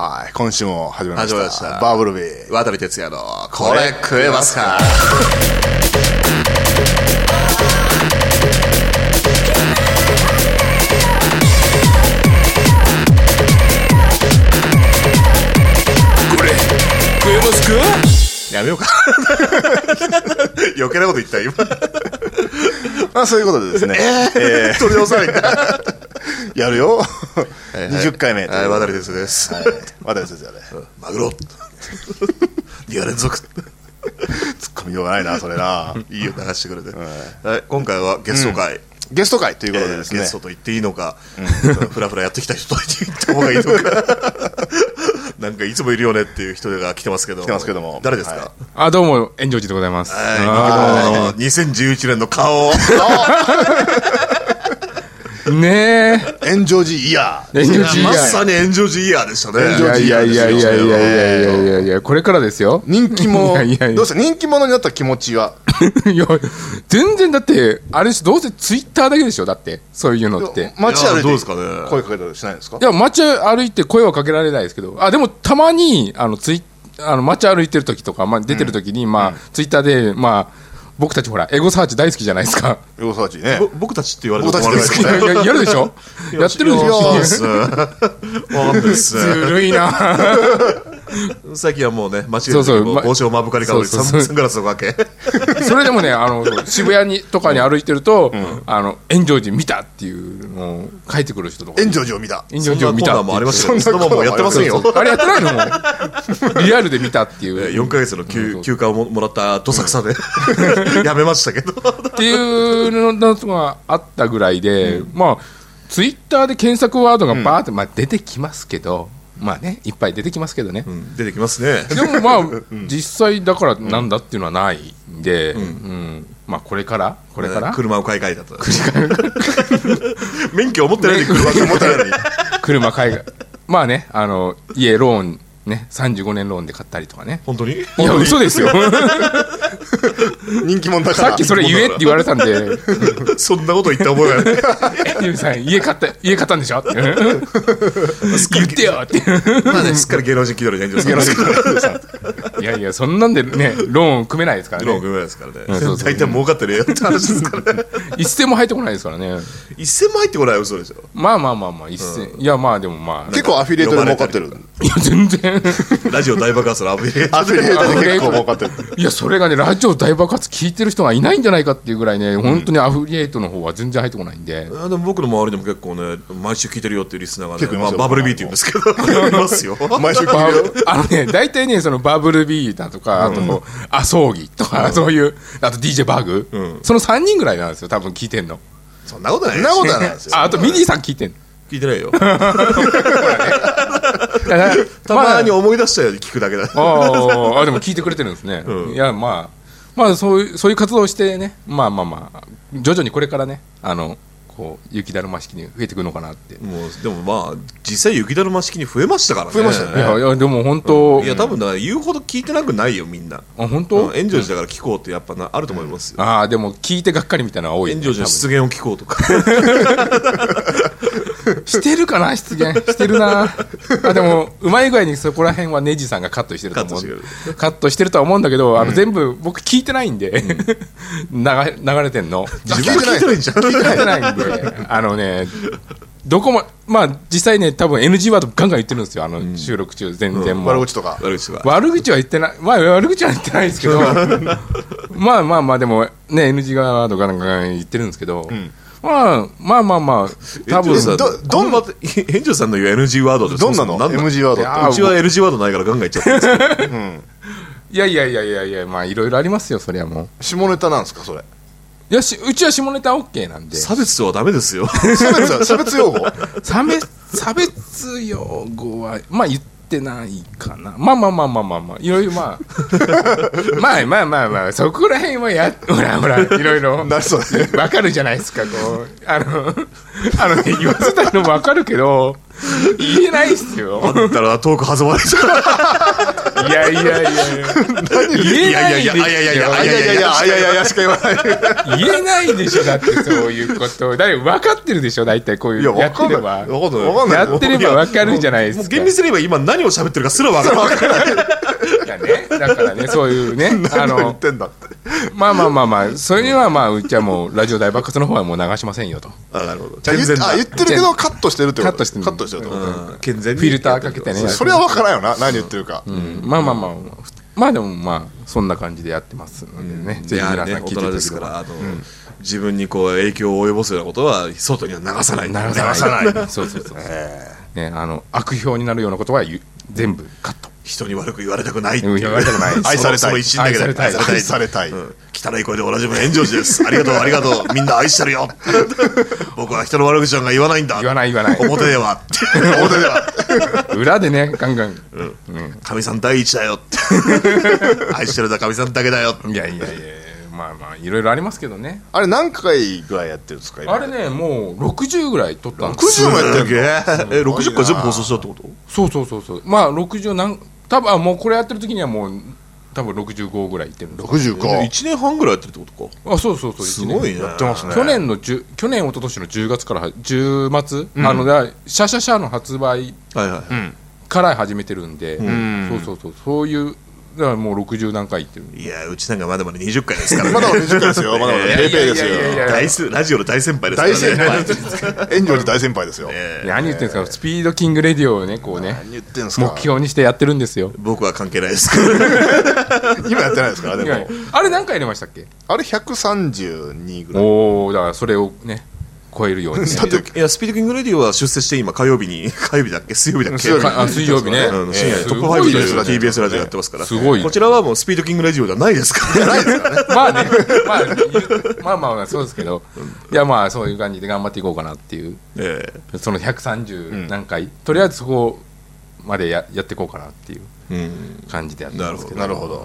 はい、今週も始まりました。 始まりましたバブルビー。 渡哲也のこれ食えますか。これ食えますか。やめようか。余計なこと言った今。 まあそういうことでですね。 取り押さないんだ。 やるよ。20回目。 はい、渡哲也です。 はい、渡哲也で。 マグロ。2夜連続。 ツッコミようがないな、それな。 いいよ、流してくれて。はい、今回はゲスト会。 ゲスト会ということでですね。 ゲストと言っていいのか、フラフラやってきた人と言った方がいいのか。なんかいつもいるよねっていう人が来てますけど。 も。 誰ですか。 あ、どうも、炎上寺でございます。 2011年の顔。 ねえ。 炎上寺イヤー。 炎上寺イヤー。 まさに炎上寺イヤーでしたね。 いや、これからですよ。 人気者。 いやどうした人気者になった気持ちは。 いや、全然だって、あれどうせツイッターだけでしょ、だって。そういうのって。 街歩いてどうですかね。 声かけたりしないんですか。 いや、街歩いて声はかけられないですけど、あ、でもたまに、街歩いてる時とか、まあ出てる時に、まあ、ツイッターで、まあ、僕たちほらエゴサーチ大好きじゃないですか。 エゴサーチね。 僕たちって言われても困るんですけど。 やるでしょ。やってるでしょ。ずるいな。 最近はもうね、街で帽子を目深にかぶり、サングラスをかけ。 それでもね、渋谷とかに歩いてると、炎上寺見たっていうのを書いてくる人とか。 炎上寺を見た。 炎上寺を見た。 もありましたけど、そんなもんやってませんよ。 あれやってないのもリアルで見たっていう。 4ヶ月の休暇をもらったどさくさでやめましたけど。 っていうのがあったぐらいで、まあツイッターで検索ワードがバーってまあ出てきますけど。まあね、いっぱい出てきますけどね、 出てきますね。 でもまあ、実際だからなんだっていうのはないんで、まあこれから車を買い替えたと。免許を持ってないのに車を持ってないのに車買い替え、まあね、家ローンね、35年ローンで買ったりとかね。 本当に？ いや、嘘ですよ。 人気者だから。 さっきそれ言えって言われたんで。 そんなこと言った覚えがない。 ゆうさん、家買ったんでしょって。言ってよって。 まあね、すっかり芸能人気取りで炎上さん。 いやいや、そんなんでね、ローン組めないですからね。 ローン組めないですからね。大体儲かってねえよって話ですからね。 一銭も入ってこないですからね。 一銭も入ってこない嘘でしょ。 まあ、一銭。いや、まあでもまあ。 結構アフィリエイトで儲かってる。 いや、全然。 ラジオ大爆発のアフィリエイト。 アフィリエイトで結構儲かってる。 いや、それがね、ラジオ大爆発聞いてる人がいないんじゃないかっていうぐらいね、本当にアフィリエイトの方は全然入ってこないんで。 でも僕の周りでも結構ね、毎週聞いてるよっていうリスナーがね、バブルビーって言うんですけど、いますよ。 毎週聞いてるよ。 大体ね、そのバブルビーだとか、あと、アソーギとか、そういう、あと DJ バグ、その3人ぐらいなんですよ、多分聞いてんの。 そんなことない。 そんなことないですよ。 あとミニーさん聞いてんの。 聞いてないよ。たまに思い出したように聞くだけだ。 あ、でも聞いてくれてるんですね。いや、まあそういう活動をしてね、まあ徐々にこれからね、こう雪だるま式に増えてくるのかなって。 もうでもまあ実際雪だるま式に増えましたからね。 増えましたね。 いやでも本当、 いや多分だから言うほど聞いてなくないよみんな。 あ、本当？ 炎上寺だから聞こうってやっぱあると思いますよ。 ああ、でも聞いてがっかりみたいなのは多い。 炎上寺の出現を聞こうとか。 してるかな、出現してるな。あ、でもうまい具合にそこら辺はネジさんがカットしてると思う。カットしてるとは思うんだけど、全部僕聞いてないんで、流れてんの。 自分聞いてないんじゃん。 聞いてないんで、どこもまあ実際ね、多分 NG ワードガンガン言ってるんですよ、収録中全然もう。 悪口とか。 悪口は言ってない。まあ悪口は言ってないですけど、まあでもね NG ワードガンガン言ってるんですけど。まあ多分どんな炎上さんの言う NG ワードです。 どんなの NG ワードって。 うちは NG ワードないからガンガン言っちゃってるんですけど。 いや、まあいろいろありますよ、そりゃもう。 下ネタなんですかそれ。 いや、うちは下ネタ OK なんで。 差別はダメですよ。 差別用語。 差別用語はまあ言ってないかな。まあいろいろまあそこら辺はほらいろいろなるそうね。 わかるじゃないですか、こう言わせたいのも分かるけど言えないっすよ。 あんたらトーク弾まれちゃう。 いや言えないでしょ。 いやしか言わない。 言えないでしょ。だってそういうことだい分かってるでしょ。大体こういうやってればわかんない。 やってれば分かるじゃないですか。 もう厳密に言えば今何を喋ってるかすら分からない。 いやね、だからね、そういうね、 何を言ってんだって。 まあそれにはまあうちはもうラジオ大爆発の方はもう流しませんよと。 なるほど。 言ってるけどカットしてるってこと。 カットしてるカットしてるってこと。 健全にフィルターかけてね。 それは分からんよな、何言ってるか。 まあでもまあそんな感じでやってますのでね、ぜひ皆さん聞いていただければ。 大人ですから自分にこう影響を及ぼすようなことは外には流さない。 そうね、悪評になるようなことは全部カット。 人に悪く言われたくない。 言われたくない。 愛されたい。 その一心だけで愛されたい。 汚い声でおなじみの炎上寺です。ありがとう。みんな愛してるよ。僕は人の悪口なんか言わないんだ。 言わない。 表では。 裏でね、ガンガン。 かみさん第一だよ。愛してるだかみさんだけだよ。 いや。まあいろいろありますけどね。 あれ何回ぐらいやってるんですか？ あれね、もう60ぐらい撮ったんですよ。60もやってる。 60回全部放送したってこと？ そう。まあ60多分もうこれやってる時にはもう多分65ぐらいいってるんです。 65。 1年半ぐらいやってるってことか。 そう。 すごいね。 やってますね。 去年一昨年の10月から10月シャシャの発売から始めてるんで、そういうだからもう60何回いってる。 いやうちなんかまだまだ20回ですからね。 まだまだ20回ですよ。まだまだペーペーですよ。 ラジオの大先輩ですからね。 炎上寺大先輩ですよ。 何言ってんですか。スピードキングレディオをねこうね目標にしてやってるんですよ。 僕は関係ないです。 今やってないですからでも。 あれ何回入れましたっけ？ あれ132ぐらい。 おお、だからそれをね超えるように。 いやスピードキングレディオは出世して今火曜日だっけ水曜日だっけ？ 水曜日ね。 トップ5で TBS ラジオやってますから。 すごい。 こちらはもうスピードキングレディオではないですから。 ないですからね。 まあそうですけど、いやまあそういう感じで頑張っていこうかなっていう。その130何回とりあえずそこまでやっていこうかなっていう感じでやってますけど。 なるほど。 はい。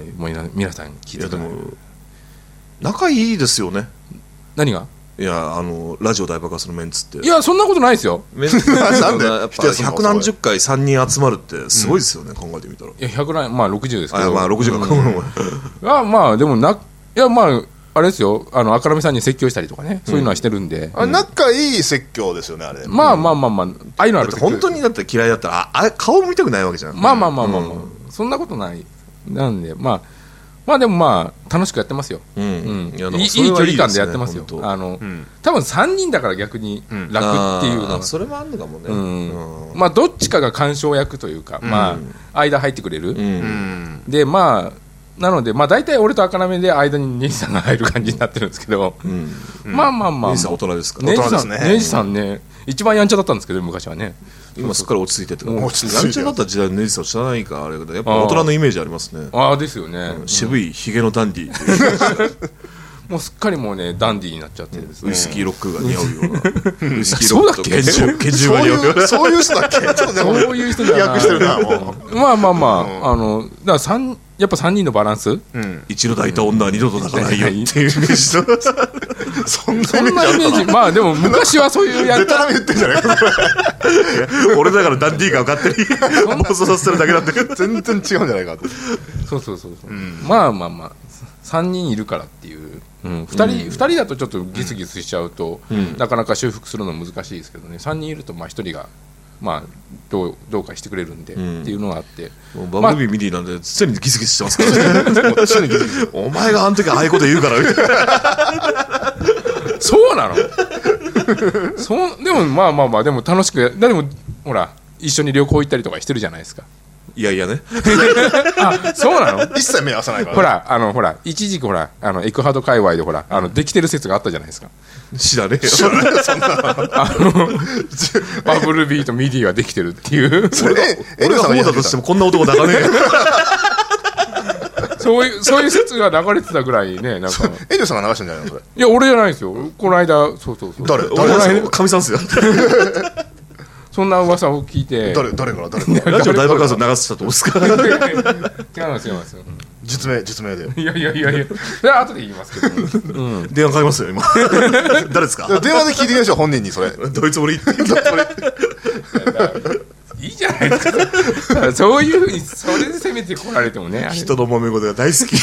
もう皆さん聞いてください。 仲いいですよね。 何が？ いやラジオ大爆発のメンツって。 いやそんなことないですよ。 なんでやっぱ百何十回3人集まるってすごいですよね、考えてみたら。いや100何まあ60ですけど。 まあ60か。 まあでもいやまああれですよ、赤波さんに説教したりとかね、そういうのはしてるんで。 仲いい説教ですよねあれ。 まあああいうのある。 本当にだって嫌いだったら顔も見たくないわけじゃん。 まあそんなことないなんでまあでもまあ楽しくやってますよ。いい距離感でやってますよ。多分3人だから逆に楽っていうのはそれもあるのかもね。 まあどっちかが干渉役というか、まあ間入ってくれる。でまあなのでまあ大体俺と赤波で間にネジさんが入る感じになってるんですけど、まあネジさん大人ですか？ ネジさんね一番やんちゃだったんですけど昔はね。 今すっかり落ち着いてて、やんちゃだった時代のネジさん知らないからあれだけど、やっぱ大人のイメージありますね。 ですよね。 渋いヒゲのダンディー。 もうすっかりもうねダンディーになっちゃってですね。 ウイスキーロックが似合うような。ウイスキーロックと拳銃が似合うような。 そういう人だっけ？ そういう人じゃない。 してるなもう。 まあだからやっぱ3人のバランス、 一度抱いた女は二度と抱かないよっていうイメージとそんなイメージ。まあでも昔はそういうデタラメ言ってんじゃないか。 俺だからダンディーが勝手に妄想させてるだけなんだけど全然違うんじゃないかって。 そうまあ3人いるからっていう、2人だとちょっとギスギスしちゃうと、なかなか修復するの難しいですけどね、3人いるとまあ1人がまあどうかしてくれるんで、っていうのがあって、 バブルビーミディなんで常にギスギスしてますからね。お前があの時ああいうこと言うからみたいな。 そうなの？でもまあでも楽しくでもほら一緒に旅行行ったりとかしてるじゃないですか。 いやいやね。 そうなの？ 一切目合わさないから、 ほら一時期ほらエクハド界隈でほらできてる説があったじゃないですか。 知らねえよ。 そんなバブルビーとミディはできてるっていう。 俺が方だとしてもこんな男抱かねえよ。 そういう説が流れてたぐらいね、なんかエリオさんが流したんじゃないのそれ？ いや俺じゃないですよ。この間そう誰かみさんっすよ。 そんな噂を聞いて誰からラジオ大爆発を流したと思うんですか？ 違います実名で。 いやそれは後で言いますけど、 電話かけますよ今誰ですか？ 電話で聞いてみましょう、本人にそれ。 ドイツ俺言っていいじゃないですかそういうふうにそれで攻めてこられてもね、 人の揉め事が大好き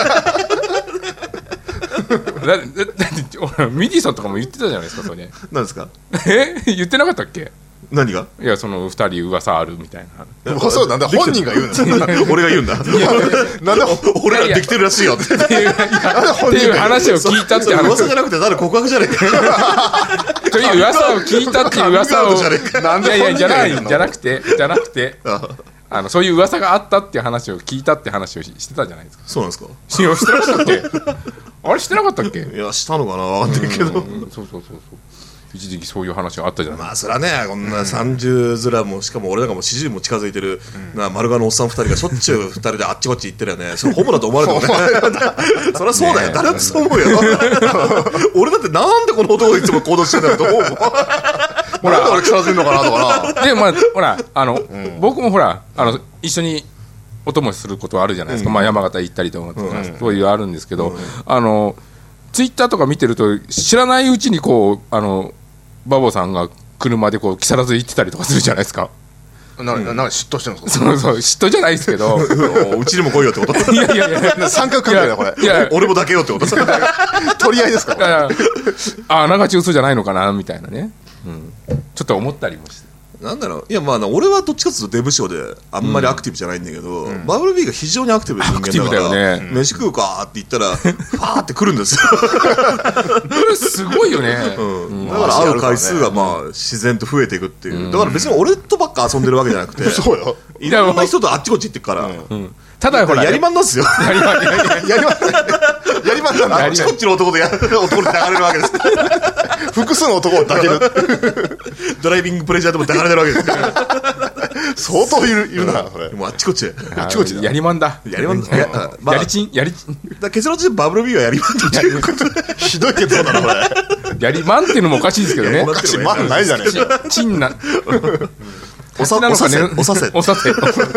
だってミディさんとかも言ってたじゃないですかそれ。 何ですか？ 言ってなかったっけ？ 何が？ いやその2人噂あるみたいな。 そうなんだ、本人が言うんですよ。 俺が言うんだ。 なんで俺らできてるらしいよってっていう話を聞いたって話。 噂じゃなくてただ告白じゃねえかという噂を聞いたっていう噂を。 なんでいやいや本人がじゃなくてそういう噂があったっていう話を聞いたって話をしてたじゃないですか。 そうなんですか？ してなかったっけ？あれしてなかったっけ？ いやしたのかな分かんないけど、 そう一時期そういう話があったじゃない。 まあそれはねこんな30面もしかも俺なんかも40も近づいてる、丸顔のおっさん2人がしょっちゅう2人であっちこっち行ってるよね。それホモだと思われてもねそりゃそうだよ、誰だってそう思うよ俺だってなんでこの男がいつも行動してんだよと思うもんほら、俺腐らせるのかなとかな。 でまあほら僕もほら一緒にお供することはあるじゃないですか、まあ、山形行ったりとか、そういうあるんですけど、ツイッターとか見てると知らないうちにこうバボさんが車でこう木更津行ってたりとかするじゃないですか。 なんか嫉妬してるんですか？ そう嫉妬じゃないですけどうちにも来いよってこといや三角関係だこれ。 いや俺もだけよってこと取り合いですか？ あながち嘘じゃないのかなみたいなね、ちょっと思ったりもして。 なんだろう、いやまあ俺はどっちかというとデブ賞であんまりアクティブじゃないんだけど、バブル B が非常にアクティブな人間だから、 だよね、 飯食うかって言ったらファーって来るんですよこれすごいよね、 だから会う回数がまあ自然と増えていくっていう、だから別に俺とばっか遊んでるわけじゃなくてそうよ、 いろんな人とあっちこっち行ってくから、 ただほらやりまんなんですよやりまんなんだ。 あっちこっちの男で男に抱かれるわけです複数の男を抱けるドライビングプレジャーでも抱かれてるわけです相当いるなそれ。 もうあっちこっちであっちこっちだ。 やりまんだ。 やりまんだ。 やりちんだ結論としてバブル B はやりまんだっていうことでひどい結論だなこれ。 やりまんっていうのもおかしいですけどね。 おかしい、まんないじゃねえか。 ちんなおさせ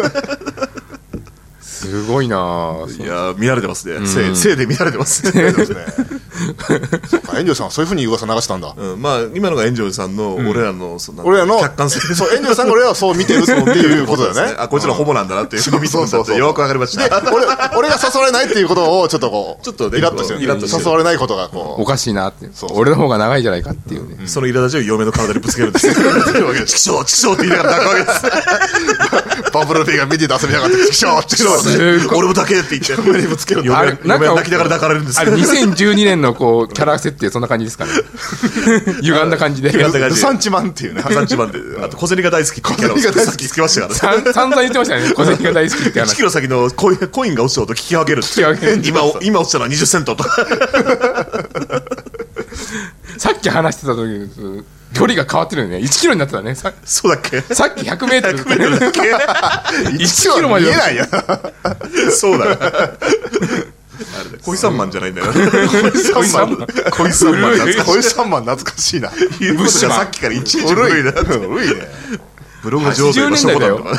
すごいな。 いや見られてますね。せいで見られてますね。 そうか、炎上さんはそういうふうに噂流したんだ。 まあ今のが炎上さんの俺らの客観性。 そう、炎上さんが俺らはそう見てるっていうことだよね。 あ、こいつらホモなんだなっていうふうに見てるんだってよくわかりました。 で、俺が誘われないっていうことをちょっとこう、 ちょっとイラッとしてる。誘われないことがこうおかしいなって。俺の方が長いじゃないかっていうね。 その苛立ちを嫁の体にぶつけるんですよ。チキショーチキショーって言いながら泣くわけです。 バブル B が見てて遊びやがってチキショーチキショー俺もだけって言って嫁にぶつける。嫁は泣きながら抱かれるんですよ。 あれ2012年のこうキャラ設定そんな感じですかね。歪んだ感じで。 サンチマンっていうね。 サンチマンで、あと小銭が大好きってキャラをさっきつけましたからね。 散々言ってましたね。小銭が大好きって話。 1キロ先のコインが落ちた音聞き分けるって。今落ちたのは20セントとか。 さっき話してた時距離が変わってるよね。1キロになってたね。 そうだっけ？ さっき100メートル。 1キロまで見えないよ。 そうだ。恋三万じゃないんだよ。恋三万懐かしいな。 いうことがさっきからいちいち古いな。 古いね。 ブログ上手のショコだよ。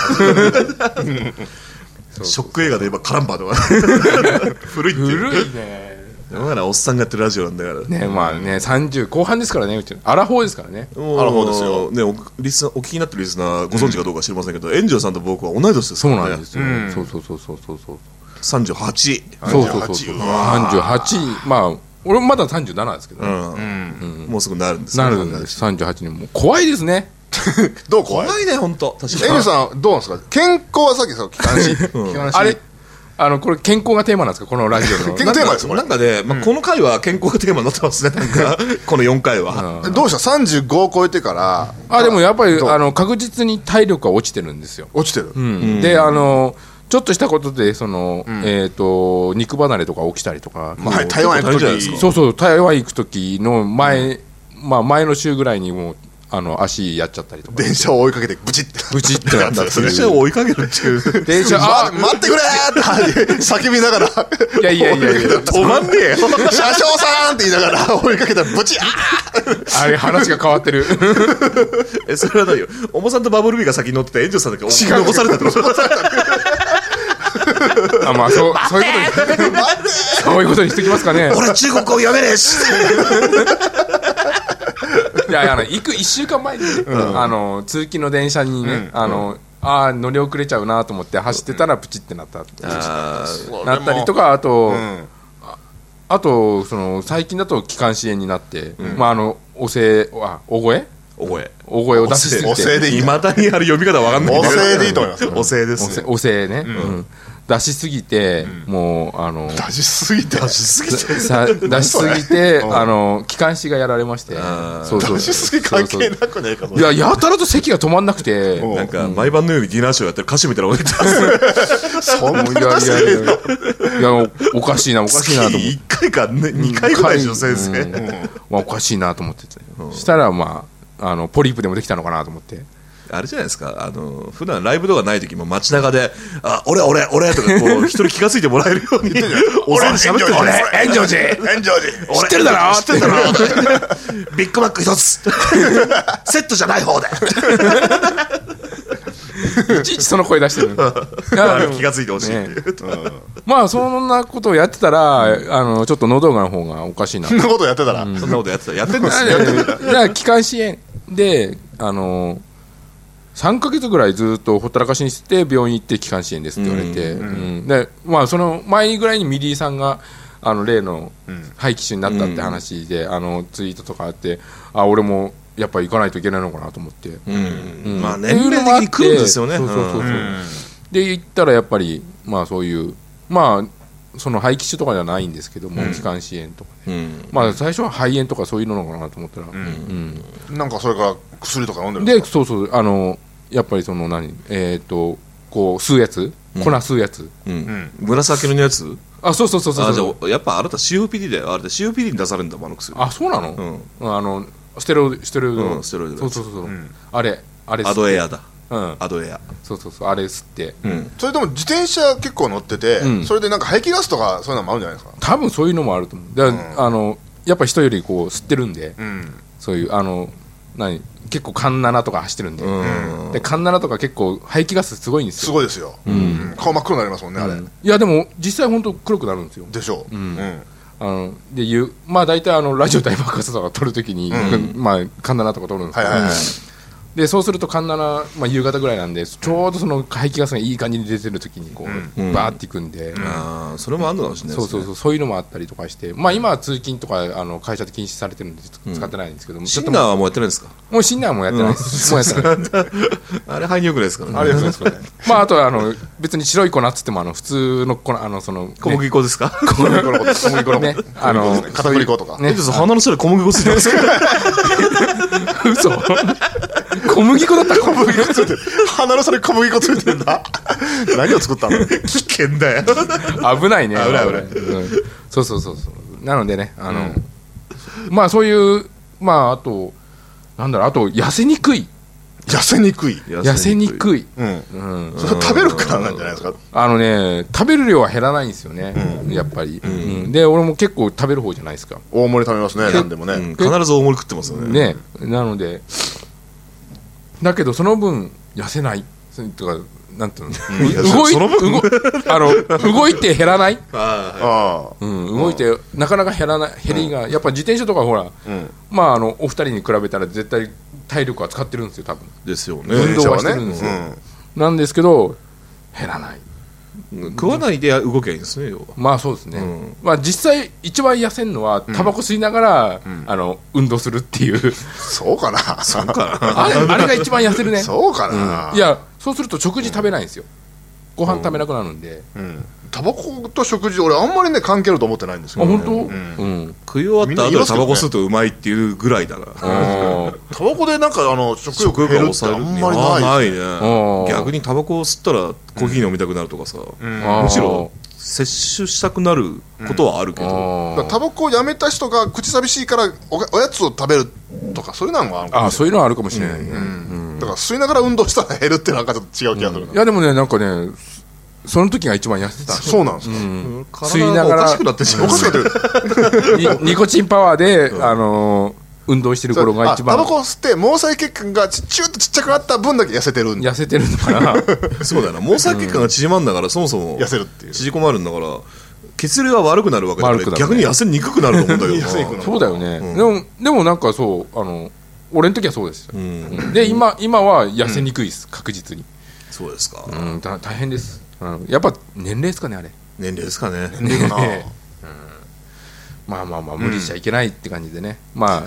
ショック映画で言えばカランバーとか。古いっていう。 古いね。 だからおっさんがやってるラジオなんだからね。まあね30後半ですからね。うちアラフォーですからね。 アラフォーですよ。ねお聞きになってるリスナーご存知かどうか知りませんけど、炎上さんと僕は同い年ですからね。 そうなんですよ。そう。 38。 そう38。まあ俺まだ37ですけどね。 もうすぐなるんです。 なるんです38年も怖いですね。 どう怖いね本当。 確かに。炎上さんどうなんですか。健康はさっき気管支。 あれこれ健康がテーマなんですかこのラジオの。 健康テーマですよ。 なんかねこの回は健康がテーマになってますね。なんかこの4回は。 どうした35を超えてから。 でもやっぱり確実に体力が落ちてるんですよ。 落ちてる。 でちょっとしたことで肉離れとか起きたりとか。 台湾行く時。 そう台湾行く時の前の週ぐらいにもう足やっちゃったりとか。 電車を追いかけてブチってなったっていう。電車を追いかけるっていう。 電車待ってくれって叫びながら。 いや止まんねえよ。 車掌さんって言いながら追いかけたらブチあれ話が変わってる。 それはないよ。おもさんとバブルビーが先に乗ってて炎上さんだけ残されたってこと。 あ、まあそういうことにしてきますかね。 俺中国語読めねえしいや行く1週間前に、通勤の電車にね、乗り遅れちゃうなと思って走ってたらプチってなったりとか、あとその最近だと気管支炎になって、大声を出しすぎて、 いまだに読み方わかんない。 おせいでいいと思います。 おせいですね。 おせいね、出しすぎて、もう出しすぎて気管支がやられまして、 出しすぎ関係なくねえか。 いや、やたらと咳が止まんなくて、 なんか毎晩のようにディナーショーやってる歌手みたいなこと言ってます。 そんないやおかしいなと思って、 1回か2回ぐらいでしょ先生。 おかしいなと思ってて、したらポリープでもできたのかなと思って。 あれじゃないですか、普段ライブとかない時も街中で俺とかこう一人気がついてもらえるように俺喋ってる。 俺炎上寺知ってるだろビッグマック一つセットじゃない方でいちいちその声出してる気がついてほしいっていう、 まあそんなことをやってたら、ちょっと喉がの方がおかしいな。 そんなことやってたら、 そんなことやってんですよ。 気管支炎で3ヶ月ぐらいずっとほったらかしにして病院行って気管支炎ですって言われて、でその前ぐらいにミリーさんが例の肺気腫になったって話で、ツイートとかあって、俺もやっぱり行かないといけないのかなと思って、 まあ年齢的に来るんですよね。 で行ったらやっぱりそういうその肺気腫とかじゃないんですけども、気管支炎とかね、最初は肺炎とかそういうのかなと思ったら、 なんかそれから薬とか飲んでるんですか。 そうやっぱりそのこう吸うやつ、粉吸うやつ、 紫色のやつ。 そうじゃあやっぱあなた COPD であれで COPD に出されるんだもん、薬。 そうなの。ステロイド。そうあれアドエアだ。アドエア。 そうあれ吸って、 それでも自転車結構乗ってて、それでなんか排気ガスとかそういうのもあるんじゃないですか。 多分そういうのもあると思う。やっぱ人よりこう吸ってるんで、そういう結構カンナナとか走ってるんで、でカンナナとか結構排気ガスすごいんですよ。 すごいですよ。顔真っ黒になりますもんね、あれ。 いやでも実際本当黒くなるんですよ。 でしょう。 で大体ラジオ大爆発とか撮るときにカンナナとか撮るんですけど、でそうするとカンナナ、夕方ぐらいなんでちょうどその排気ガスがいい感じに出てるときにこう、バーっていくんで、 それもあるのかもしれないですね。 そういうのもあったりとかして、今は通勤とか会社で禁止されてるんで使ってないんですけども、 シンナーはもうやってないんですか。 もうシンナーもやってないです。もうやってない。 あれ肺に良くないですからね。 あれですかね。 あとは別に白い粉っつっても普通の粉その小麦粉ですか。 小麦粉のこと、小麦粉のね、 片栗粉とか。 鼻の下で小麦粉ついてますか。 嘘。小麦粉だった。 小麦粉ついてる。鼻の下に小麦粉ついてるんだ。何を作ったの。 危険だよ。 危ないね。 危ない。 そうなのでね、そういうあとあと痩せにくい。 痩せにくい。 それ食べるからなんじゃないですか。 食べる量は減らないんですよね、やっぱり。で俺も結構食べる方じゃないですか。 大盛り食べますね。何でもね。 必ず大盛り食ってますよね。 なのでだけどその分痩せないとかなんていうの、動いて減らない。動いてなかなか減らない、減りがやっぱ自転車とかほら、お二人に比べたら絶対体力は使ってるんですよ多分。 ですよね。 運動はしてるんですよ。なんですけど減らない。 食わないで動けばいいんですね、要は。そうですね。実際一番痩せるのはタバコ吸いながら運動するっていう。 そうかな。 あれが一番痩せるね。 そうかな。 いやそうすると食事食べないんですよ。ご飯食べなくなるんで。 タバコと食事俺あんまりね関係あると思ってないんですけど。 本当？ 食い終わった後でタバコ吸うとうまいっていうぐらいだな。 タバコでなんか食欲減るってあんまりないね。逆にタバコを吸ったらコーヒー飲みたくなるとかさ、むしろ摂取したくなることはあるけど、 タバコをやめた人が口寂しいからおやつを食べるとかそういうのもあるかもしれない。 そういうのはあるかもしれないね。 だから吸いながら運動したら減るってなんかちょっと違う気がする。 いやでもねなんかねその時が一番痩せてた。 そうなんですか。 吸いながらおかしくなってしまう。 ニコチンパワーで運動してる頃が一番タバコ吸って毛細血管がチューッとちっちゃくなった分だけ痩せてるんだ。 痩せてるのかなそうだよな、毛細血管が縮まんだから、そもそも痩せるっていう縮こまるんだから、血流が悪くなるわけだから、 悪くなるね逆に痩せにくくなると思うんだけど痩せにくくなるそうだよね、でもなんかそう俺の時はそうですよ、で今は痩せにくいです、確実に。 そうですか、 大変です、やっぱ年齢ですかね、あれ。 年齢ですかね。 年齢かなまあ無理しちゃいけないって感じでね、ま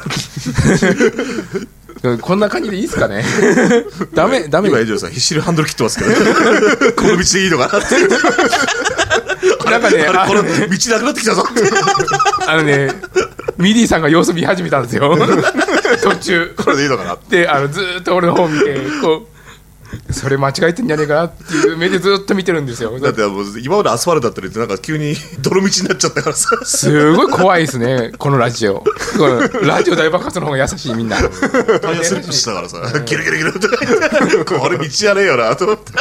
あこんな感じでいいですかねダメ今エイジョーさん必死にハンドル切ってますけどこの道でいいのかなってなんかねこれ道なくなってきたぞミディさんが様子見始めたんですよ途中これでいいのかなでずーっと俺の方見てこうそれ間違えてんじゃねえかなっていう目でずっと見てるんですよ。 だってもう今までアスファルトだったりってなんか急に泥道になっちゃったからさすごい怖いですねこのラジオ。このラジオ大爆発の方が優しいみんな。 タイヤスリップしたからさギルギルギルとか言ってこれ道じゃねえよなと思って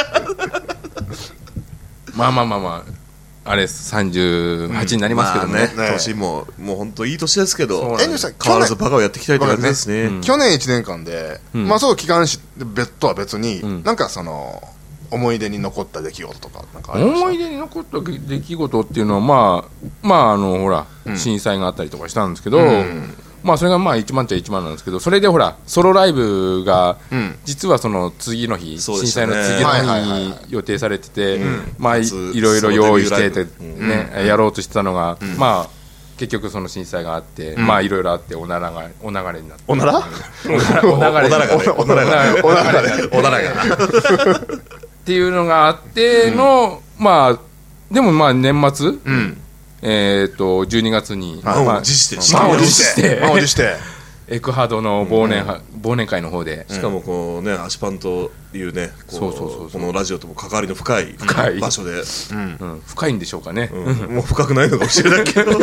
まああれ38になりますけどね、 年もう本当いい年ですけど、 エンジョさん変わらずバカをやっていきたいって感じですね。 去年1年間で、まあそう機関士とは別に、なんかその思い出に残った出来事とかなんかありました？ 思い出に残った出来事っていうのはまあほら、震災があったりとかしたんですけど、まあそれがまあ1万っちゃ1万なんですけど、それでほらソロライブが実はその次の日、震災の次の日に予定されてて、まあいろいろ用意しててねやろうとしてたのが、まあ結局その震災があって、まあいろいろあってお流れになって、 おならっていうのがあっての、まあでもまあ年末12月に満を持してエクハドの忘年会の方で、 しかもこうね足パンというねこのラジオとも関わりの深い場所で、 深いんでしょうかね、 もう深くないのかもしれないけど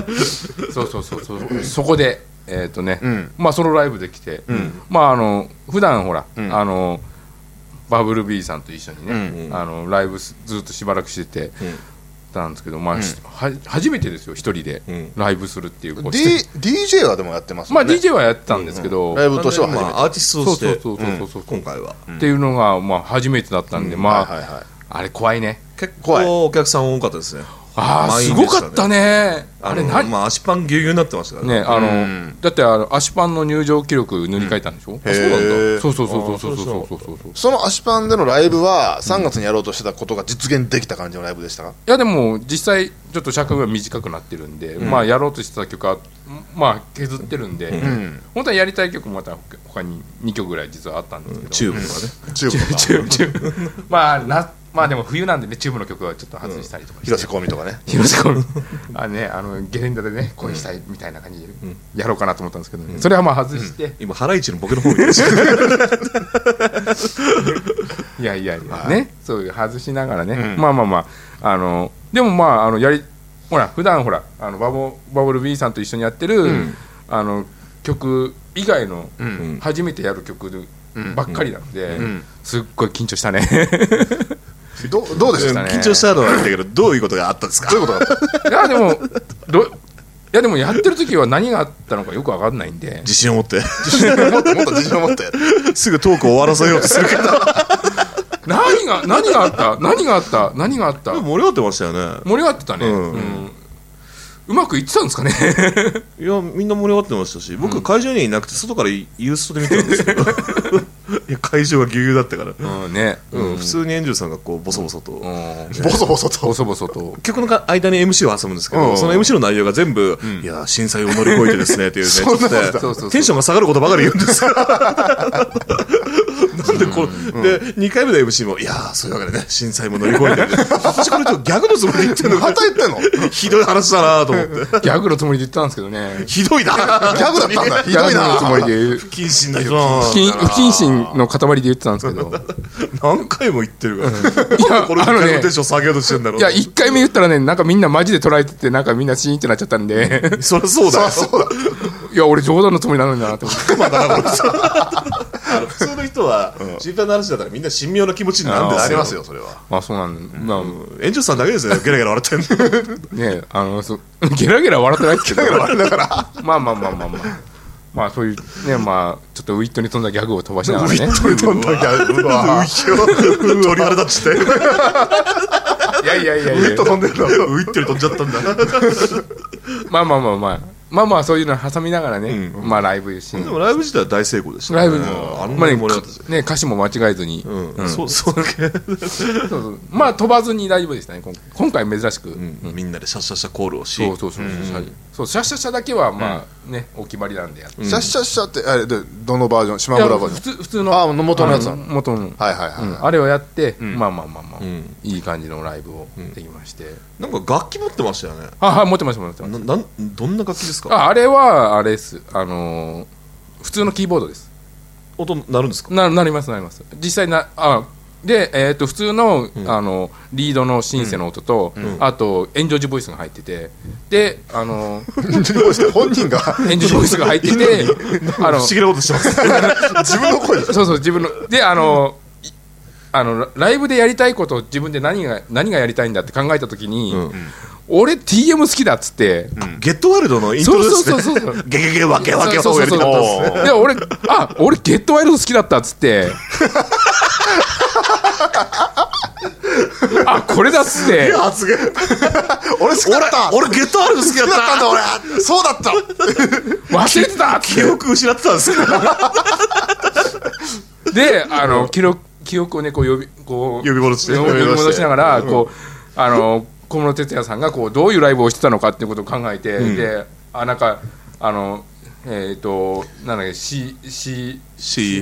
そこでまあソロライブで来て、まあ普段ほらバブル B さんと一緒にねライブずっとしばらくしててたんですけど、まあ初めてですよ一人でライブするっていう。 DJ はでもやってますよね。まあ DJ はやってたんですけど、 ライブとしては初めてアーティストとして今回はっていうのがまあ初めてだったんで、まああれ怖いね。 結構お客さん多かったですね。 すごかったね。あれまあ足パンぎゅうぎゅうになってましたからね。だって足パンの入場記録塗り替えたんでしょ。そうなんだ。そうその足パンでのライブは3月にやろうとしてたことが実現できた感じのライブでしたか？ いやでも実際ちょっと尺が短くなってるんで、まあやろうとしてた曲はまあ削ってるんで、本当はやりたい曲もまた他に2曲ぐらい実はあったんですけど、 チューブとかね。 チューブまあでも冬なんでね、チューブの曲はちょっと外したりとかして、 広瀬香美とかね、 広瀬香美ゲレンダでね恋したいみたいな感じでやろうかなと思ったんですけどね、それはまあ外して、 今ハライチのボケの方みたいですいやね、そういう外しながらね、まあでもまあほら普段ほらバブル B さんと一緒にやってる曲以外の初めてやる曲ばっかりなので、すっごい緊張したね。 どうでしたね。 緊張したのはだけど、どういうことがあったんですか？ どういうことがあった？ いやでもやってる時は何があったのかよく分かんないんで、 自信を持ってもっと自信を持ってすぐトークを終わらせようとするけど何があった盛り上がってましたよね。 盛り上がってたね。うまくいってたんですかね。 いやみんな盛り上がってましたし、僕会場にいなくて外からユーストで見てたんですけどいや会場がぎゅうぎゅうだったから、普通にエンジェルさんがこうボソボソと曲の間に MC を挟むんですけど、その MC の内容が全部いや震災を乗り越えてですねっていうね、ちょっとテンションが下がることばかり言うんですよ。なんでこれで2回目の MC もいやそういうわけでね震災も乗り越えて私これちょっとギャグのつもりで言ってんのまた言ってんのひどい話だなと思ってギャグのつもりで言ったんですけどね。 ひどいなギャグだったんだ。ひどいな。 つもりで不謹慎な人な不謹慎の塊で言ってたんですけど何回も言ってるからこれ1回のテンション下げようとしてんだろう。 いや1回目言ったらねなんかみんなマジで捉えててなんかみんなシーンってなっちゃったんでそりゃそうだいや俺冗談のつもりなのになと思って普通の人は心配な話だったらみんな神妙な気持ちになるんですよ。 ありますよそれは。 そうなんだ。 エンジョルさんだけですよゲラゲラ笑ってんのねゲラゲラ笑ってないけどゲラゲラ笑いながらまあまあそういうね、まあちょっとウィットに飛んだギャグを飛ばしながらね。 ウィットに飛んだギャグ。 鳥肌立ちて。 いやいやいやいや。 ウィット飛んでるの。 ウィットに飛んじゃったんだ。 まあそういうの挟みながらね、まあライブし。 でもライブ自体は大成功でしたね。 ライブあんなに盛り上がったね、歌詞も間違えずに。 そうそうまあ飛ばずに大丈夫でしたね。今回珍しく。 みんなでシャッシャッシャコールをし。 そうシャッシャッシャだけはまあねお決まりなんでやって。 シャッシャッシャってあれでどのバージョン？島村バージョン。 普通の元のやつなの。 元の。 はいはいはい。 あれをやってまあいい感じのライブをできまして。 なんか楽器持ってましたよね。 はい持ってました。 どんな楽器ですか？ あれはあれです普通のキーボードです。 音鳴るんですか？ なります実際で普通のリードのシンセの音とあとエンジョージボイスが入っててでエンジョージボイス本人がエンジョージボイスが入ってて不思議なことしてます自分の声でそう自分のでライブでやりたいことを自分で何がやりたいんだって考えたときに、俺 TM 好きだっつって、 ゲットワイルドのイントロですね。 そうゲゲゲワケワケをやりたかったですね。 で俺ゲットワイルド好きだったっつってこれだっつって発言俺好きだった俺ゲットワイルド好きだったんだ俺そうだった忘れてたって記憶失ってたんですか？ で記憶をねこう呼び戻しながら小室哲哉さんがどういうライブをしてたのかっていうことを考えて、でなんかなんだっけC&C ミュ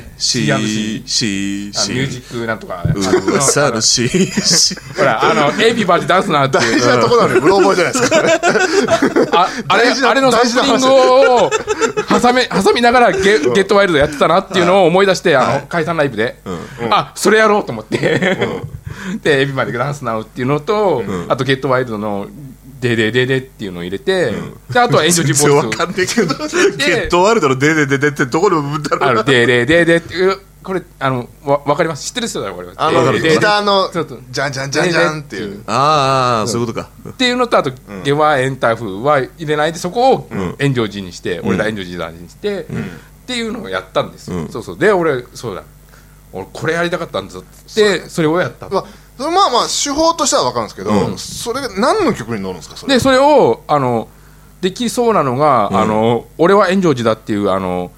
ージックなんとか噂の C ほらエビバーでダンスなって大事なところなのにブローボーイじゃないですかあれのサンプリングを挟みながらゲットワイルドやってたなっていうのを思い出して解散ライブでそれやろうと思ってでエビバーでダンスなっていうのとあとゲットワイルドのデデデデっていうのを入れて、であとはエンジョイジボイスわかんないけどゲットワイルドのデデデデってどこの部分だろう。 デデデデっていうこれわかります？知ってる人だよわかります。 ギターのジャンジャンジャンジャンっていうそういうことかっていうのとあとゲワエンタフは入れないでそこをエンジョイジにして俺らエンジョイジだにしてっていうのをやったんですよ。そうで俺これやりたかったんだってそれをやった。 まあ手法としては分かるんですけど、それが何の曲に乗るんですか？ でそれをできそうなのが、俺は炎上寺だっていうなん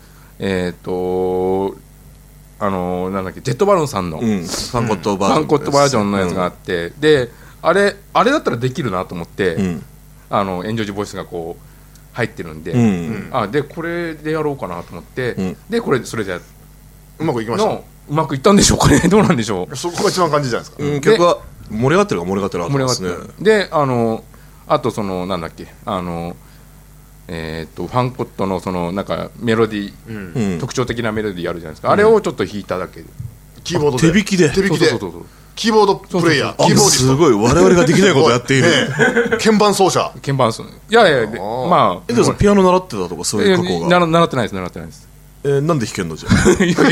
だっけジェットバルーンさんの、 ファンコットバージョンのやつがあって、であれだったらできるなと思って、炎上寺ボイスが入ってるんで、でこれでやろうかなと思って、でそれでうまくいきました。 うまくいったんでしょうかね。どうなんでしょう。 そこが一番感じじゃないですか。 曲は盛り上がってるか盛り上がってるわけですね。 であとなんだっけファンコットのなんかメロディー、特徴的なメロディーあるじゃないですか。あれをちょっと弾いただけで、 キーボードで手弾きでキーボードプレイヤー、キーボーディスト。 すごい我々ができないことをやっている。 鍵盤奏者。 鍵盤奏者。いやまあピアノ習ってたとかそういう過去が。 習ってないです。 なんで弾けんのじゃ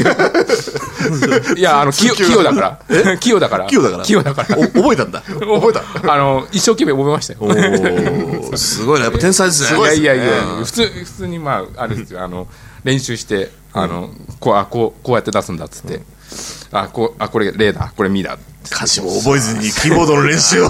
ん。 いや器用だから器用だから覚えたんだ。 一生懸命覚えましたよ。 すごいな、やっぱ天才ですね。いや普通にあれですよ、練習してこうやって出すんだっつって、これレだこれミだ、 歌詞も覚えずにキーボードの練習を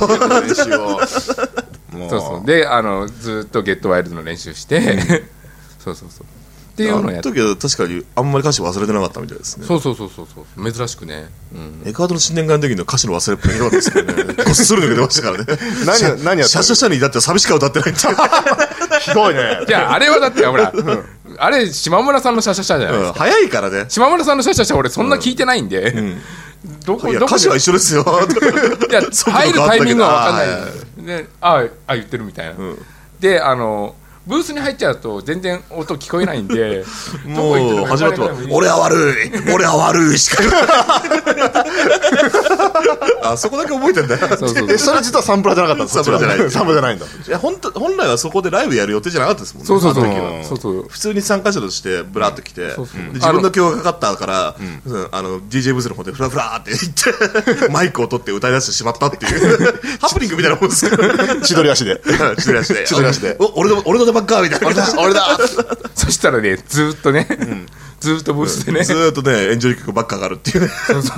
そうでずっとゲットワイルドの練習してそうっていうのをやって、 あの時は確かにあんまり歌詞忘れてなかったみたいですね。 そう珍しくね。 エクアドル新年会の時の歌詞の忘れっぷりひどかったですけどね。こっそり抜けてましたからね。 何やった？ シャシャシャにだって寂しくは歌ってないってひどいね。 いやあれはだってほらあれ島村さんのシャシャシャじゃないですか。 早いからね。 島村さんのシャシャシャ俺そんな聞いてないんで、 いや歌詞は一緒ですよ。 いや入るタイミングは分かんないで、言ってるみたいな。でブースに入っちゃうと全然音聞こえないんでもう始まって俺は悪いしか言わないあそこだけ覚えてんだよ。 そうそうそれ実はサンプラーじゃなかったんです。 サンプラーじゃないサンプラーじゃないんだ。 いや本来はそこでライブやる予定じゃなかったですもんね。 そうそうそうあの時はそうそう普通に参加者としてブラーっと来て、 そうそうで自分の曲がかかったからDJ ブースの方でフラフラーって言ってマイクを取って歌い出してしまったっていうハプニングみたいなもんですから。 千鳥足で。 千鳥足で。 千鳥足で。 お俺の出番かみたいな。 俺だそしたらねずーっとね、ずーっとブースでね、 ずーっとねエンジョイ曲ばっか上がるっていうね。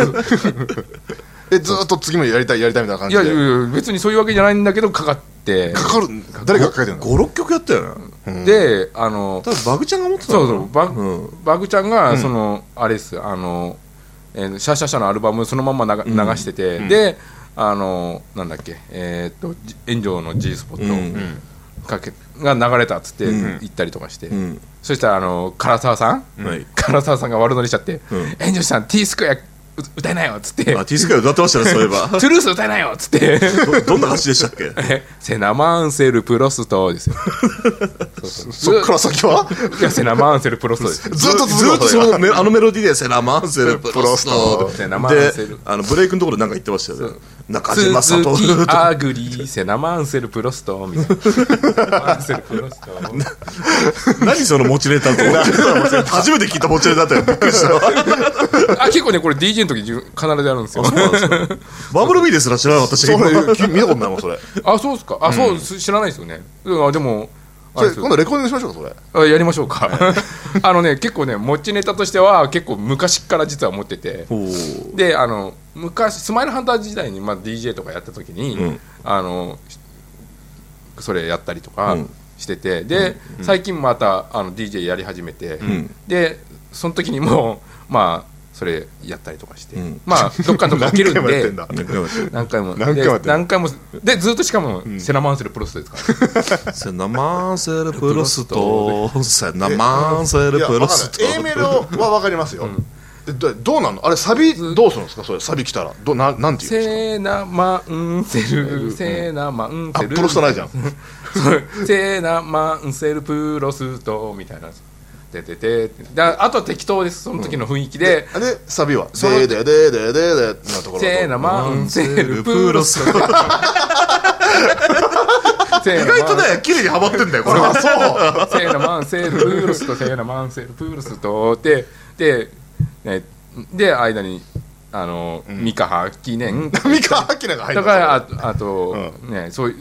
ずーっと次もやりたいみたいな感いやいじで。 や別にそういうわけじゃないんだけどかかってかかる、誰がかけてるの 56曲やったよね。 で多分バグちゃんが持ってたそうのかな。 そうバグちゃんがその、あれですシャシャシャのアルバムそのまま流してて、でなんだっけ炎上の G スポットが流れたっつって行ったりとかして、そしたら唐沢さん、唐沢さんが悪乗りしちゃって「炎上さん T スクエア歌えないよ」っつってあ T スクエア歌ってましたねそういえば。 トゥルース歌えないよっつってどんな歌詞でしたっけ。 セナマンセルプロストですよ。 そっから先はいやセナマンセルプロストです。 ずっとずっとそのあのメロディーでセナマンセルプロストセナマンセルでブレイクのところで何か言ってましたよね。中島鈴悟木アグリセナマンセルプロストみたいな。セナマンセルプロスト何その持ちネタと思って初めて聞いた持ちネタだったよ。びっくりしたわ。 結構ねこれ DJ の時必ずやるんですよ。 バブルビーですら知らなかったし。 それ見たことないもんそれ。 あそうですか。あそう知らないですよね。でもそれ今度レコーディングしましょうかそれ。 やりましょうか。結構ね持ちネタとしては結構昔から実は持ってて、で昔スマイルハンター時代にDJ とかやった時に、それやったりとかしてて、で最近またDJ やり始めて、でその時にもそれやったりとかして、どっかのとこ受けるんで何回もでずっとしかもセナマンセルプロストですから。 セナマンセルプロストセナマンセルプロスト。 A メロは分かりますよ。どうなんのあれサビどうするんですかそれ。サビ来たらなんて言うんですか。 セナマンセルセナマンセルプロストないじゃん。 セナマンセルプロストみたいな。あとは適当です。その時の雰囲気で、 サビはででででででのところ。 セナマンセルプロスト。 意外とね綺麗にハマってんだよこれは。 そうセナマンセルプロストセナマンセルプロストで間に三河記念三河記念が入る。 だからあとねそういう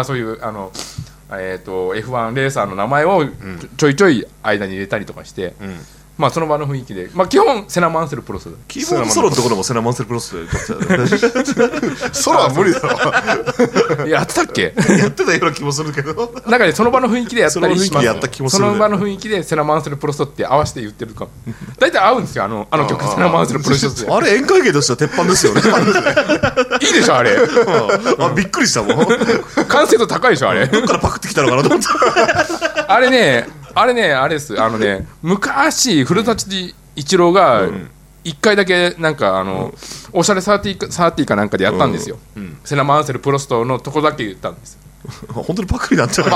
F1 レーサーの名前をちょいちょい間に入れたりとかして、その場の雰囲気で、基本セナマンセルプロス。 キーボードソロのところもセナマンセルプロスで撮ってた。 ソロは無理だろ。 やってたっけ。 やってたような気もするけど、 なんかねその場の雰囲気でやったりします。その場の雰囲気でセナマンセルプロストって合わせて言ってるか大体合うんですよ。あの曲セナマンセルプロスト。 あれ宴会芸としては鉄板ですよね。 いいでしょあれ。 びっくりしたもん。 完成度高いでしょあれ。 どっからパクってきたのかなと思って。 あれです。昔古舘一郎が1回だけなんかおしゃれサーティかなんかでやったんですよ。セナマンセルプロストのとこだけ言ったんですよ。 本当にパクリなんだよ。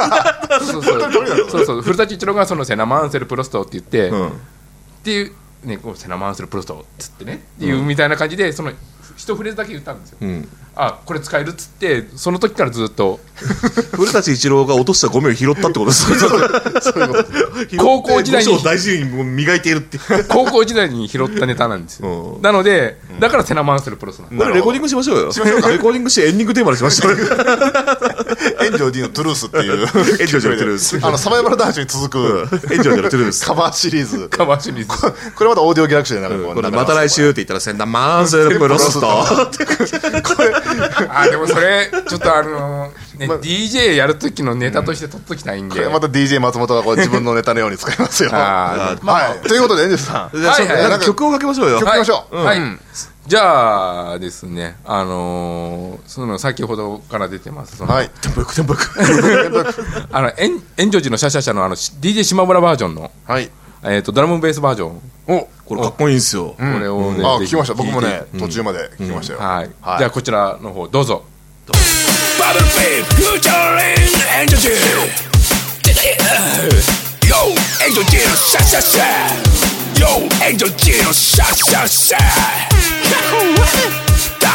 そう古舘一郎がそのセナマンセルプロストって言ってっていうねこうセナマンセルプロストっつってねっていうみたいな感じでその一フレーズだけ言ったんですよ。これ使えるっつってその時からずっと古舘一郎が落としたゴミを拾ったってことです。 高校時代に大事に磨いているって高校時代に拾ったネタなんですよ。なのでだからセナマンセルプロストなんです。 レコーディングしましょうよ。レコーディングしてエンディングテーマにしましょう。 炎上 D のトゥルースっていう炎上 D のトゥルースサバイバルダンスに続く炎上 D のトゥルースカバーシリーズ。 これまたオーディオギャラクシーでまた来週って言ったらセナマンセルプロスト。 でもそれちょっとDJ やる時のネタとして取っときたいんで、 また DJ 松本がこう自分のネタのように使いますよ。ということでエンジェルさん曲をかけましょうよ。 曲かけましょう。 じゃあですねその先ほどから出てますテンポよくテンポよく炎上寺のシャシャシャのDJ 島村バージョンのドラムベースバージョン。 これかっこいいんですよ。 これをね聞きました。僕もね途中まで聞きましたよ。 じゃあこちらの方どうぞ。 バブルベーフューチャーリングエンジョジーヨエンジョジーのシャシャシャヨエンジョジーのシャシャシャダ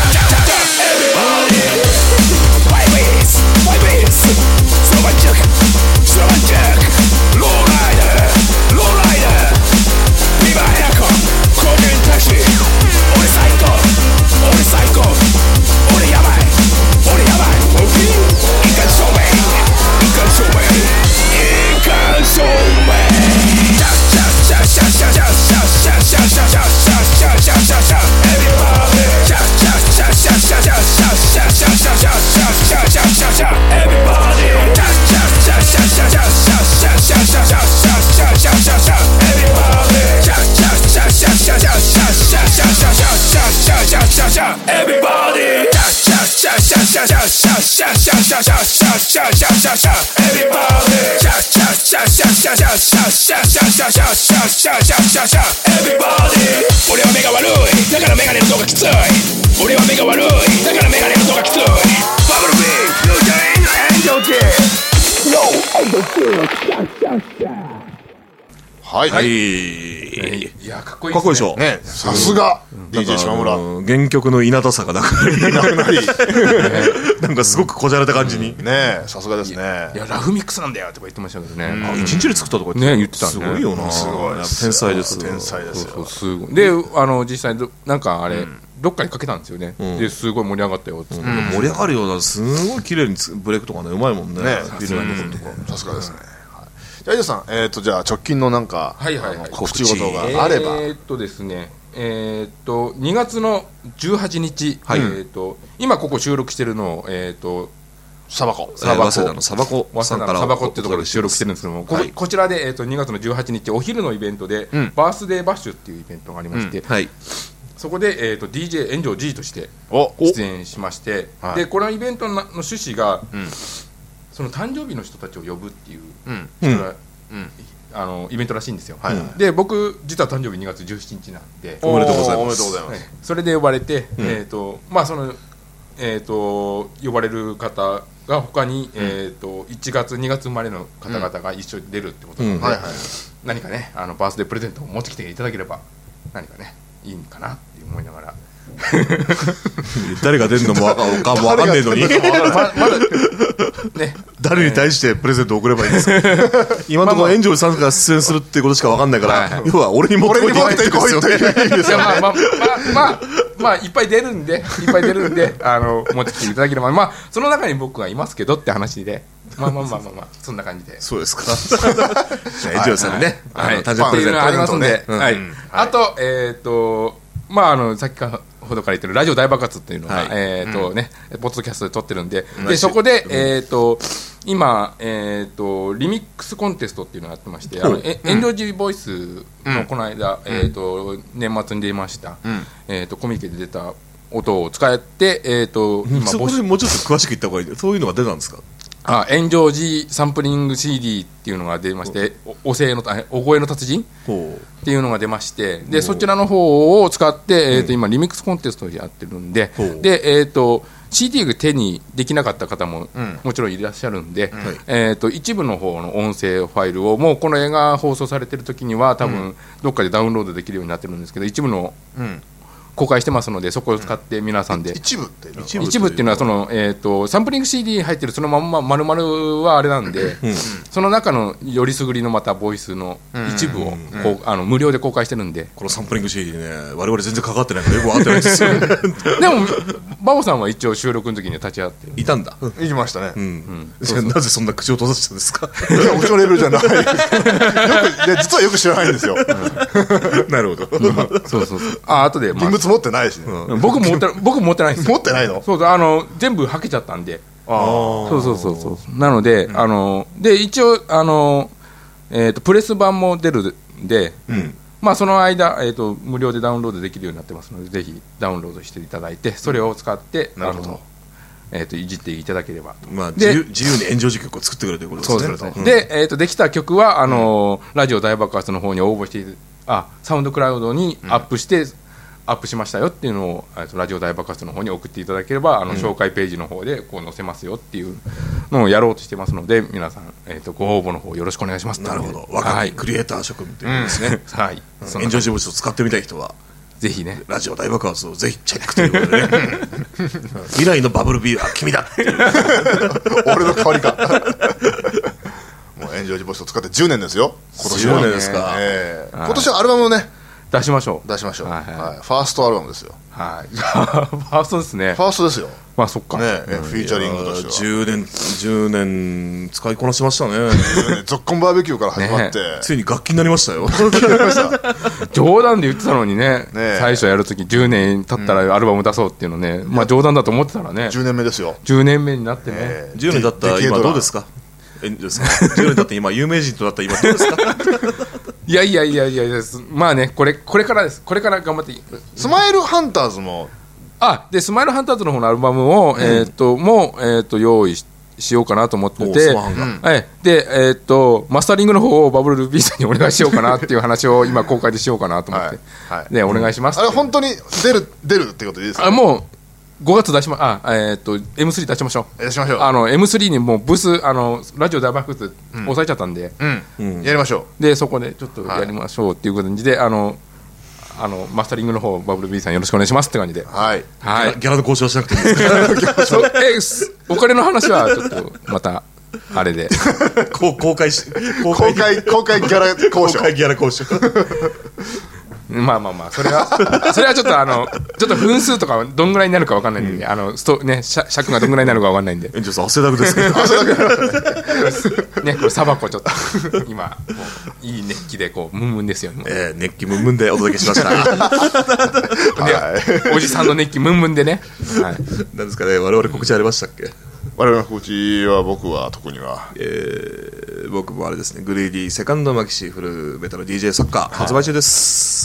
俺は目が悪いだからメガネの音がきつい俺は目が悪いだからメガネの音がきついバブルビーフューチャーインエンジョーティーはい、 はい、 いやかっこいいかっこいいでしょ。 ね、さすが DJ 島村。 原曲の稲田さがなくなりなんかすごくこじゃれた感じに。 ね、さすがですね。 いやラフミックスなんだよとか言ってましたけどね。 あ、一日で作ったとかね言ってたね。 すごいよな。 すごいです。 天才です。 天才ですよ。 すごい。で実際なんかあれどっかにかけたんですよね。ですごい盛り上がったよっつって。 盛り上がるような、すごい綺麗にブレイクとかね、うまいもんね。 さすがですね。じゃあ、伊藤さん、じゃあ直近のなんか告知事があれば。 ですね、2月の18日、今ここ収録してるのを、 サバコ。 早稲田のサバコさんからサバコってところで収録してるんですけども、こちらで、2月の18日お昼のイベントで、バースデーバッシュっていうイベントがありまして、そこで、DJ 炎上 G として出演しまして、でこのイベントの趣旨が、その誕生日の人たちを呼ぶっていう、イベントらしいんですよ。で僕実は誕生日2月17日なんで、 おめでとうございます。 おめでとうございます。 それで呼ばれて、まあその呼ばれる方が他に、1月2月生まれの方々が一緒に出るってことなので、何かねバースデープレゼントを持ってきていただければ何かねいいかなって思いながら誰が出るのも分かんねえのにまだね誰に対してプレゼントを送ればいいんですか今のところ炎上さんが出演するっていうことしか分かんないから、要は俺に持ってこいってこいってですよね。 まあいっぱい出るんで持ってきていただければその中に僕がいますけどって話でまあそんな感じで。 そうですか。炎上さんにね誕生日プレゼントありますんで、あと先ほどから言ってるラジオ大爆発っていうのがポッドキャストで撮ってるんで、そこで今リミックスコンテストっていうのをやってまして、遠慮寺ボイスのこの間年末に出ましたコミケで出た音を使ってそこでもうちょっと詳しく言った方がいい。そういうのが出たんですか。 炎上寺サンプリング CD っていうのが出まして、お声の達人っていうのが出まして、でそちらの方を使って、今リミックスコンテストをやってるんで、CD が手にできなかった方ももちろんいらっしゃるんで、一部の方の音声ファイルをもうこの映画放送されてる時には多分どっかでダウンロードできるようになってるんですけど、一部の公開してますので、そこを使って皆さんで、 一部っていうのはその、サンプリング CD 入ってるそのまんま丸々はあれなんで、その中のよりすぐりのまたボイスの一部を無料で公開してるんで、 このサンプリング CD ね我々全然かかってないからよく分かってないですよでもバボさんは一応収録の時には立ち会っていたんだ。 行きましたね。 なぜそんな口を閉ざしたんですか。 いやうちのレベルじゃない実はよく知らないんですよ。 なるほど。 そうあとで現物持ってないしね。 僕持ってないんですよ。 持ってないの。 そう全部はけちゃったんで。そうなのでで一応プレス版も出るんで、その間無料でダウンロードできるようになってますので、ぜひダウンロードしていただいて、それを使っていじっていただければ。 自由に炎上時曲を作ってくれるということですね。 でできた曲はラジオ大爆発の方に応募してサウンドクラウドにアップしましたよっていうのをラジオ大爆発の方に送っていただければ紹介ページの方でこう載せますよっていうのをやろうとしてますので、皆さんご応募の方よろしくお願いします。 なるほど。若いクリエイター諸君ということですね。炎上時ボイスを使ってみたい人はぜひねラジオ大爆発をぜひチェックということでね未来のバブルビーは君だっていう俺の代わりかもう炎上時ボイスを使って10年ですよ。今年は 10年ですか。 今年はアルバムをね出しましょう。 ファーストアルバムですよ。 ファーストですね。 ファーストですよ。 そっかフィーチャリングとしては 10年使いこなしましたね。 ゾッコンバーベキューから始まってついに楽器になりましたよ。 冗談で言ってたのにね、最初やるとき10年経ったらアルバム出そうっていうのね、冗談だと思ってたらね 10年目ですよ。 10年目になってね。 10年経った今どうですか。10年経って今有名人となった今どうですか。 いやこれからです。これから頑張ってスマイルハンターズもでスマイルハンターズの方のアルバムを用意しようかなと思ってて、でマスタリングの方をバブルビーさんにお願いしようかなっていう話を今公開でしようかなと思ってでお願いします。 あれ本当に出るってことでいいですか。 もう5月出しM3 出しましょう。M3 にもうブースラジオ大爆発押さえちゃったんで、 やりましょう。でそこでちょっとやりましょうっていう感じでマスタリングの方バブル B さんよろしくお願いしますって感じで、 ギャラの交渉しなくていいですか。 お金の話はちょっとまたあれで公開ギャラ交渉それはちょっと分数とかどんぐらいになるか分かんないんで、尺がどんぐらいになるか分かんないんで。 炎上さん汗だくですけどね、これサバコちょっと今いい熱気でこうムンムンですよ。 熱気ムンムンでお届けしましたおじさんの熱気ムンムンでね。 何ですかね、我々告知ありましたっけ。 我々の告知は僕は特には僕もあれですね、グリーディセカンドマキシフルメタル DJ サッカー発売中です。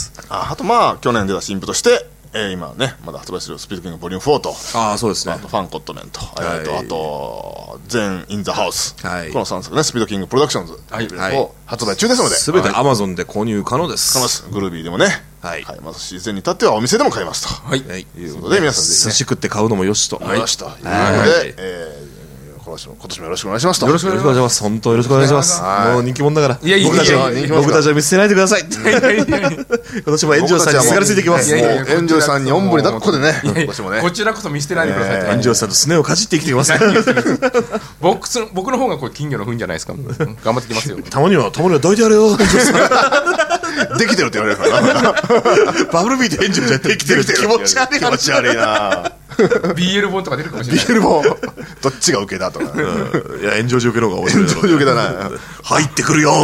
あと去年出た新譜として今ねまだ発売してるスピードキングボリューム4とそうですね、 あとファンコットメント、あと全インザハウス、この3作ねスピードキングプロダクションズを発売中ですので、 全て Amazon で購入可能です。 グルービーでもね買えますし、全に至ってはお店でも買えますということで、皆さんぜひ寿司食って買うのもよしと。 よしということでこの年もよろしくお願いしますと。 よろしくお願いします。本当よろしくお願いします。 はいもう人気者だから。 いやいやいやいや僕たちは見捨てないでください。今年も炎上さんにすがりついてきます。 いやいやいやもう炎上さんにおんぶに抱っこでね、 いやいや今年もね。 こちらこそ見捨てないでくださいって炎上さんとすねをかじって生きてきます。 僕の方がこれ金魚の糞じゃないですか。頑張ってきますよ。 たまには抱いてやれよ。炎上さんできてるって言われるからな。 バブルビート炎上じゃできてるって気持ち悪い気持ち悪いな。 BL 本とか出るかもしれない。 ビールもどっちが受けだとか。 いや炎上状況の方が面白いだろうね。 受けだな。 入ってくるよ。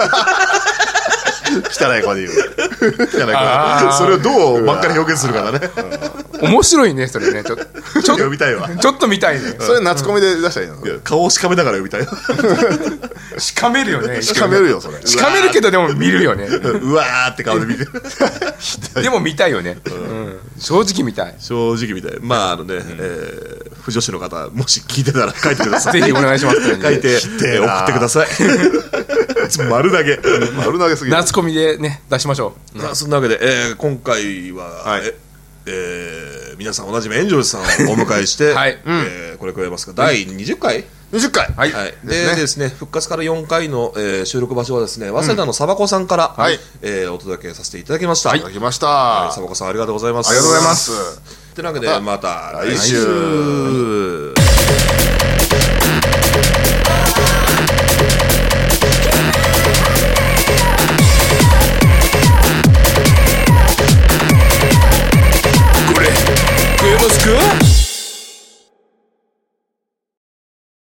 汚い子で言う。 汚いからそれをどうばっかり表現するかだね。 面白いねそれね。ちょ読みたいわ。 ちょっと見たいね。 それ夏コミで出したらいいの。 いや顔をしかめながら読みたい。 しかめるよね。 しかめるよそれ。 しかめるけどでも見るよね。 うわーって顔で見てる。 でも見たいよね。正直見たい。 正直みたい。まあ不女子の方もし聞いてたら書いてください。 ぜひお願いします。 書いて送ってください。丸投げ。 丸投げすぎる。 夏コミでね出しましょう。 そんなわけで今回は皆さんおなじみ炎上さんをお迎えしてこれ加えますか第20回 20回。 はい。 でですね復活から4回の収録場所はですね早稲田のサバコさんからお届けさせていただきました。 いただきました。 サバコさんありがとうございます。 ありがとうございます。 というわけでまた来週。